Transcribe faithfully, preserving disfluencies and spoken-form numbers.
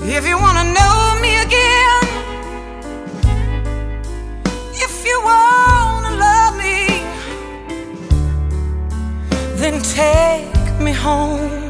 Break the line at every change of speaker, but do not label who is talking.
If you wanna know me again, if you wanna love me, then take me home.